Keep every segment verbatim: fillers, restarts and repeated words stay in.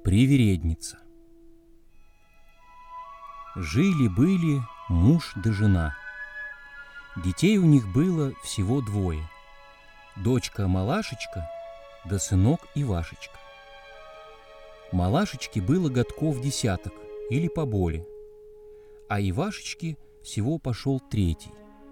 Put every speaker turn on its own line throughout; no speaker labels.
Привередница. Жили-были муж да жена. Детей у них было всего двое. Дочка Малашечка да сынок Ивашечка. Малашечке было годков десяток или поболе, а Ивашечке всего пошел третий.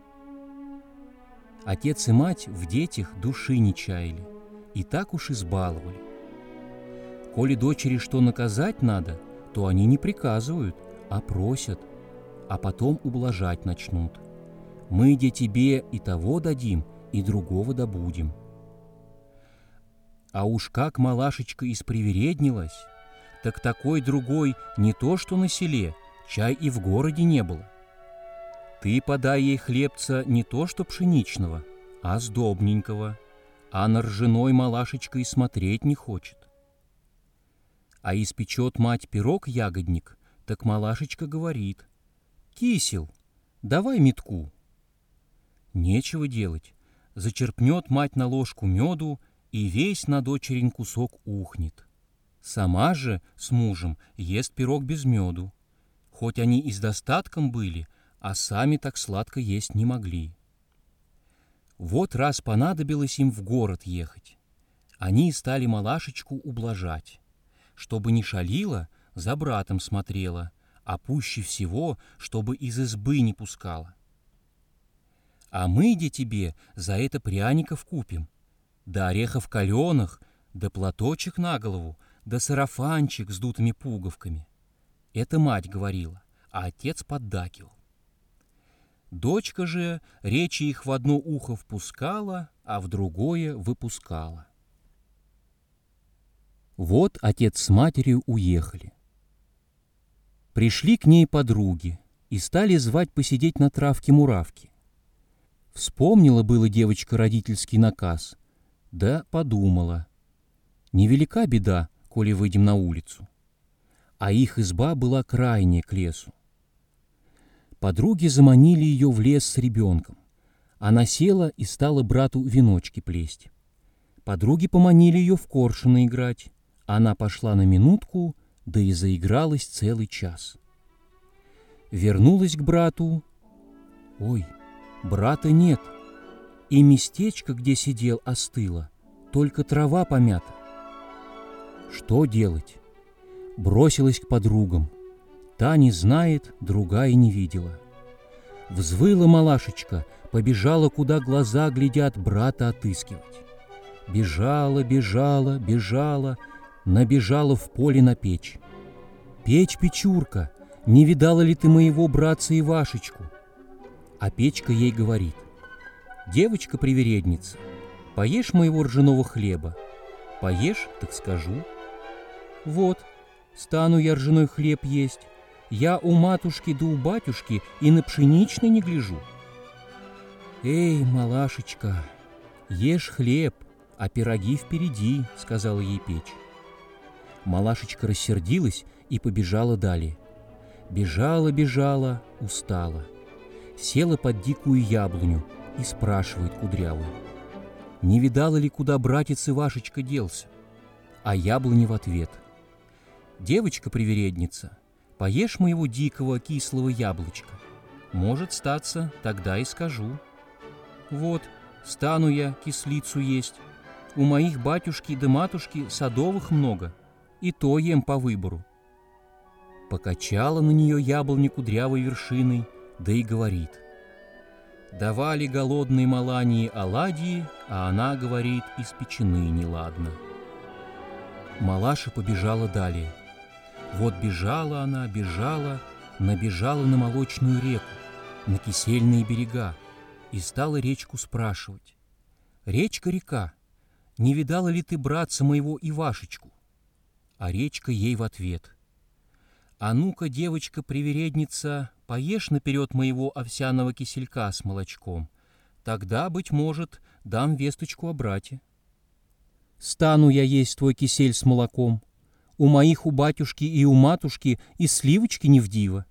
Отец и мать в детях души не чаяли и так уж избаловали. Коли дочери что наказать надо, то они не приказывают, а просят, а потом ублажать начнут. Мы, де тебе и того дадим, и другого добудем. А уж как Малашечка испривереднилась, так такой другой не то что на селе, чай и в городе не было. Ты подай ей хлебца не то что пшеничного, а сдобненького, а на ржаной Малашечка и смотреть не хочет. А испечет мать пирог-ягодник, так Малашечка говорит: «Кисел, давай метку». Нечего делать, зачерпнет мать на ложку меду, и весь на дочерин кусок ухнет. Сама же с мужем ест пирог без меду, хоть они и с достатком были, а сами так сладко есть не могли. Вот раз понадобилось им в город ехать, они стали Малашечку ублажать, чтобы не шалила, за братом смотрела, а пуще всего, чтобы из избы не пускала. А мы, де тебе, за это пряников купим, да орехов каленых, да платочек на голову, да сарафанчик с дутыми пуговками. Это мать говорила, а отец поддакивал. Дочка же речи их в одно ухо впускала, а в другое выпускала. Вот отец с матерью уехали. Пришли к ней подруги и стали звать посидеть на травке-муравке. Вспомнила было девочка родительский наказ, да подумала: невелика беда, коли выйдем на улицу. А их изба была крайняя к лесу. Подруги заманили ее в лес с ребенком. Она села и стала брату веночки плесть. Подруги поманили ее в коршуна играть. Она пошла на минутку, да и заигралась целый час. Вернулась к брату. Ой, брата нет, и местечко, где сидел, остыло, только трава помята. Что делать? Бросилась к подругам. Та не знает, другая не видела. Взвыла Малашечка, побежала, куда глаза глядят, брата отыскивать. Бежала, бежала, бежала, набежала в поле на печь. «Печь, Печурка, не видала ли ты моего братца Ивашечку?» А печка ей говорит: «Девочка-привередница, поешь моего ржаного хлеба? Поешь, так скажу». Вот, стану я ржаной хлеб есть, я у матушки да у батюшки и на пшеничный не гляжу. «Эй, Малашечка, ешь хлеб, а пироги впереди», — сказала ей печь. Малашечка рассердилась и побежала далее. Бежала, бежала, устала. Села под дикую яблоню и спрашивает кудрявую: не видала ли, куда братец Ивашечка делся? А яблоня в ответ: «Девочка-привередница, поешь моего дикого кислого яблочка. Может, статься, тогда и скажу. Вот, стану я кислицу есть. У моих батюшки да матушки садовых много, и то ем по выбору». Покачала на нее яблоня кудрявой вершиной, да и говорит: давали голодной Малании оладьи, а она, говорит, испечены неладно. Малаша побежала далее. Вот бежала она, бежала, набежала на молочную реку, на кисельные берега, и стала речку спрашивать: «Речка-река, не видала ли ты братца моего Ивашечку?» А речка ей в ответ: «А ну-ка, девочка-привередница, поешь наперед моего овсяного киселька с молочком, тогда, быть может, дам весточку о брате». «Стану я есть твой кисель с молоком, у моих у батюшки и у матушки и сливочки не вдиво».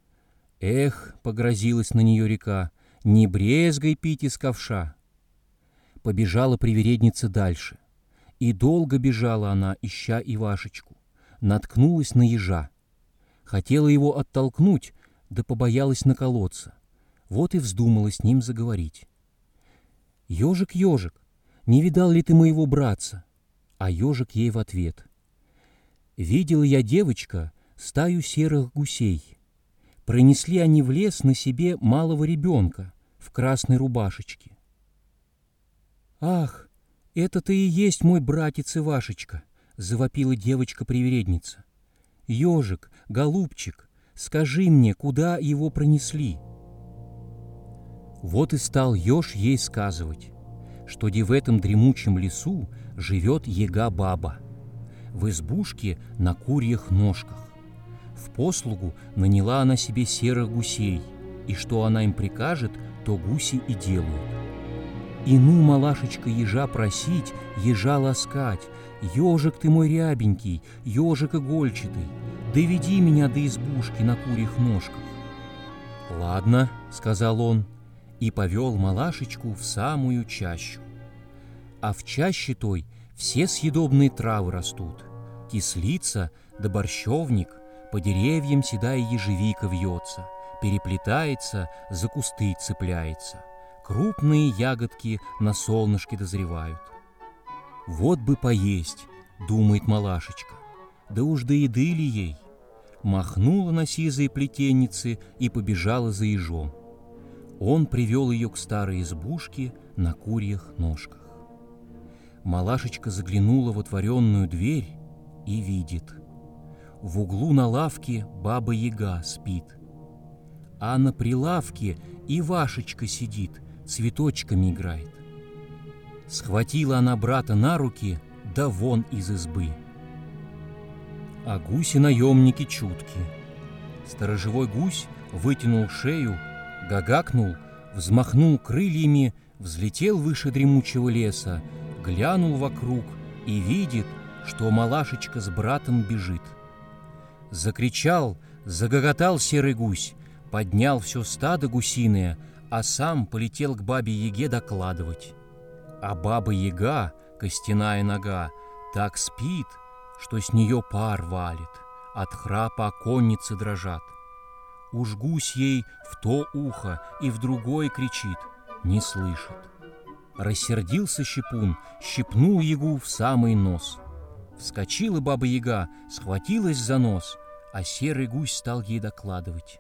Эх, погрозилась на нее река, не брезгай пить из ковша. Побежала привередница дальше, и долго бежала она, ища Ивашечку. наткнулась на ежа. Хотела его оттолкнуть, да побоялась наколоться. Вот и вздумала с ним заговорить. «Ежик, ежик, не видал ли ты моего братца?» А ежик ей в ответ: «Видела я, девочка, стаю серых гусей. Пронесли они в лес на себе малого ребенка в красной рубашечке». «Ах, это-то и есть мой братец Ивашечка!» — завопила девочка-привередница. «Ежик, голубчик, скажи мне, куда его пронесли?» Вот и стал еж ей сказывать, что де в этом дремучем лесу живет яга-баба. В избушке на курьих ножках. В послугу наняла она себе серых гусей, и что она им прикажет, то гуси и делают. И ну, малашечка, ежа просить, ежа ласкать: «Ежик ты мой рябенький, ежик игольчатый, доведи меня до избушки на курьих ножках». «Ладно», — сказал он, и повел малашечку в самую чащу. А в чаще той все съедобные травы растут: кислица да борщевник, по деревьям седая ежевика вьется, переплетается, за кусты цепляется, крупные ягодки на солнышке дозревают. «Вот бы поесть», — думает малашечка, да уж до еды ли ей? Махнула на сизые плетенницы и побежала за ежом. Он привел ее к старой избушке на курьих ножках. Малашечка заглянула в отворенную дверь и видит: в углу на лавке баба-яга спит, а на прилавке Ивашечка сидит, цветочками играет. Схватила она брата на руки, да вон из избы. А гуси-наемники чутки. Сторожевой гусь вытянул шею, гагакнул, взмахнул крыльями, взлетел выше дремучего леса, глянул вокруг и видит, что малашечка с братом бежит. Закричал, загоготал серый гусь, поднял все стадо гусиное, а сам полетел к бабе-яге докладывать. А баба-яга, костяная нога, так спит, что с нее пар валит, от храпа оконницы дрожат. Уж гусь ей в то ухо и в другое кричит, не слышит. Рассердился щепун, щипнул ягу в самый нос. Вскочила баба-яга, схватилась за нос, а серый гусь стал ей докладывать.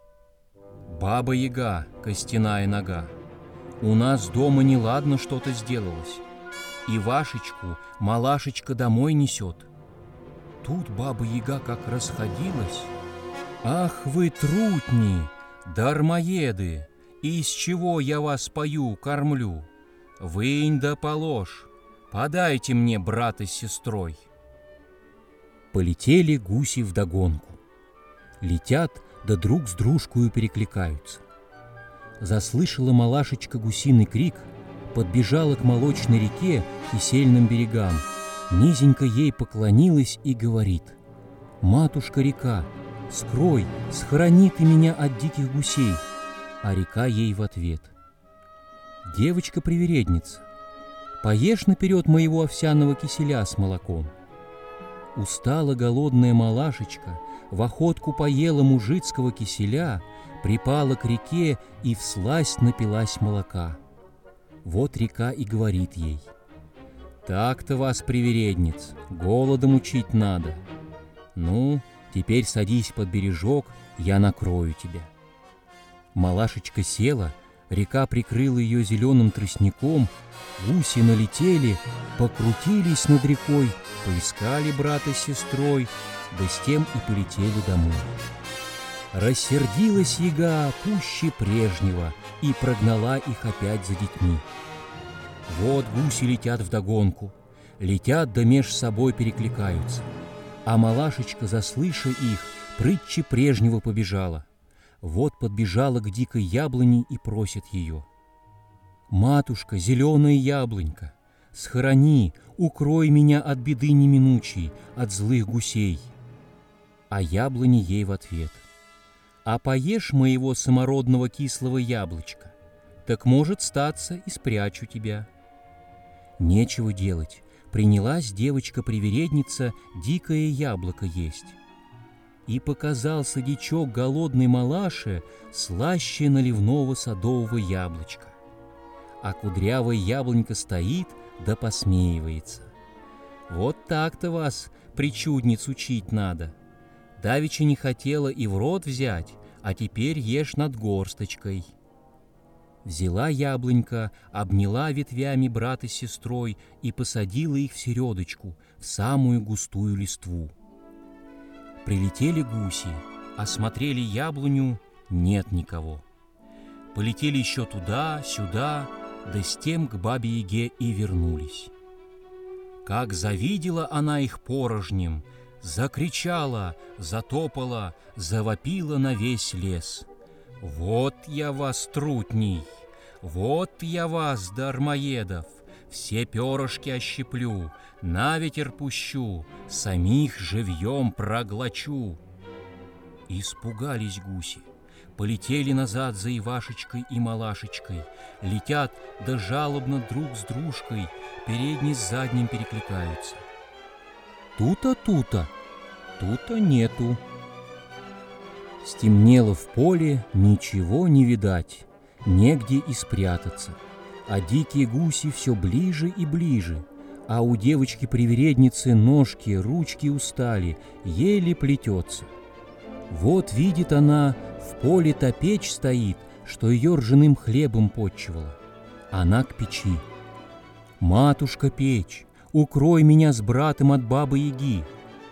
«Баба-яга, костяная нога, у нас дома неладно что-то сделалось. Ивашечку малашечка домой несет». Тут баба-яга как расходилась. «Ах вы, трутни, дармоеды, из чего я вас пою, кормлю? Вынь да положь, подайте мне брата с сестрой». Полетели гуси вдогонку. Летят, да друг с дружкою перекликаются. Заслышала малашечка гусиный крик, подбежала к молочной реке и сельным берегам, низенько ей поклонилась и говорит: «Матушка-река, скрой, схорони ты меня от диких гусей». А река ей в ответ: «Девочка-привередница, поешь наперед моего овсяного киселя с молоком». Устала голодная малашечка, в охотку поела мужицкого киселя, припала к реке и всласть напилась молока. Вот река и говорит ей: «Так-то вас, привередниц, голодом учить надо. Ну, теперь садись под бережок, я накрою тебя». Малашечка села, река прикрыла ее зеленым тростником, гуси налетели, покрутились над рекой, поискали брата с сестрой, да с тем и полетели домой. Рассердилась яга пуще прежнего и прогнала их опять за детьми. Вот гуси летят вдогонку, летят да меж собой перекликаются, а малашечка, заслыша их, прытче прежнего побежала. Вот подбежала к дикой яблоне и просит ее: «Матушка, зеленая яблонька, схорони, укрой меня от беды неминучей, от злых гусей». А яблони ей в ответ: «А поешь моего самородного кислого яблочка, так, может, статься, и спрячу тебя». Нечего делать, принялась девочка-привередница дикое яблоко есть. И показался дичок голодной малаше слаще наливного садового яблочка. А кудрявая яблонька стоит да посмеивается. Вот так-то вас, причудниц, учить надо. Давеча не хотела и в рот взять, а теперь ешь над горсточкой. Взяла яблонька, обняла ветвями брата с сестрой и посадила их в середочку, в самую густую листву. Прилетели гуси, осмотрели яблоню, нет никого. Полетели еще туда, сюда, да с тем к бабе-яге и вернулись. Как завидела она их порожнем, закричала, затопала, завопила на весь лес. «Вот я вас, трутней! Вот я вас, дармоедов! Все перышки ощиплю, на ветер пущу, самих живьем проглочу!» Испугались гуси, полетели назад за Ивашечкой и Малашечкой, летят да жалобно друг с дружкой, передний с задним перекликаются. Тута, тута, тута нету. Стемнело в поле, ничего не видать, негде и спрятаться. А дикие гуси все ближе и ближе, а у девочки-привередницы ножки, ручки устали, еле плетется. Вот видит она, в поле та печь стоит, что ее ржаным хлебом потчевала. Она к печи. «Матушка печь, укрой меня с братом от бабы-яги».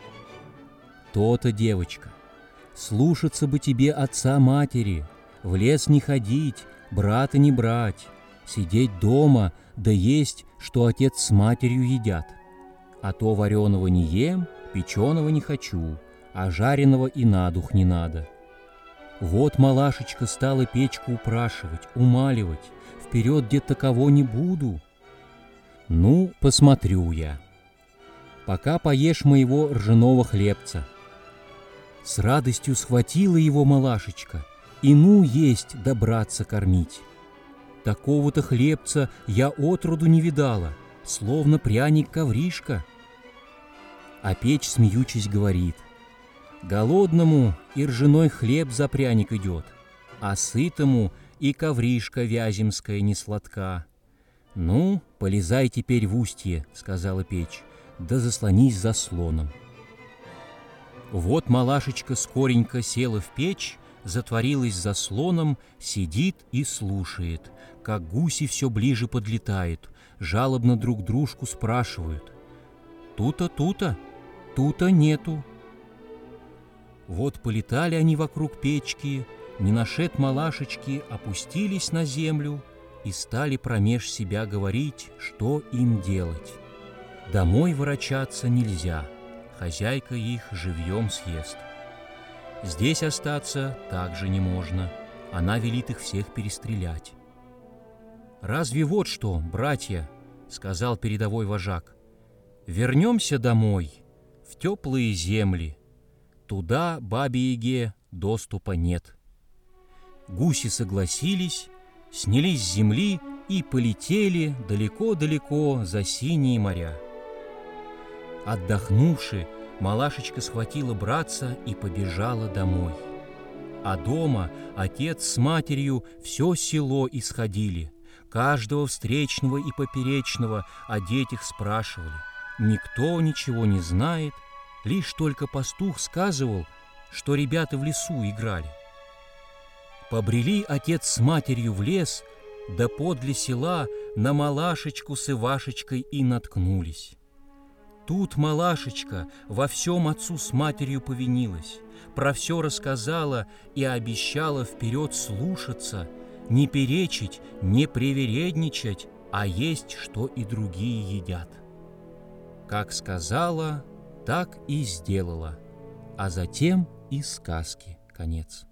То-то, девочка, слушаться бы тебе отца-матери, в лес не ходить, брата не брать, сидеть дома, да есть, что отец с матерью едят. А то вареного не ем, печеного не хочу, а жареного и на дух не надо. Вот Малашечка стала печку упрашивать, умаливать, вперед где таково не буду. Ну, посмотрю я. Пока поешь моего ржаного хлебца. С радостью схватила его Малашечка, и ну есть да братца кормить. Такого-то хлебца я отроду не видала, словно пряник-ковришка. А печь, смеючись, говорит: голодному и ржаной хлеб за пряник идет, а сытому и ковришка вяземская не сладка. «Ну, полезай теперь в устье», — сказала печь, — «да заслонись заслоном». Вот Малашечка скоренько села в печь, затворилась заслоном, сидит и слушает, как гуси все ближе подлетают, жалобно друг дружку спрашивают: «Тута, тута, тута нету». Вот полетали они вокруг печки, не нашед Малашечки, опустились на землю и стали промеж себя говорить, что им делать. Домой ворочаться нельзя, хозяйка их живьем съест. Здесь остаться также не можно, она велит их всех перестрелять. «Разве вот что, братья, — сказал передовой вожак, — вернемся домой, в теплые земли, туда бабе-яге доступа нет». Гуси согласились, снялись с земли и полетели далеко-далеко за синие моря. Отдохнувши, Малашечка схватила братца и побежала домой. А дома отец с матерью все село исходили, каждого встречного и поперечного о детях спрашивали. Никто ничего не знает, лишь только пастух сказывал, что ребята в лесу играли. Побрели отец с матерью в лес, да подле села на Малашечку с Ивашечкой и наткнулись. Тут Малашечка во всем отцу с матерью повинилась, про все рассказала и обещала вперед слушаться, не перечить, не привередничать, а есть, что и другие едят. Как сказала, так и сделала, а затем и сказки конец.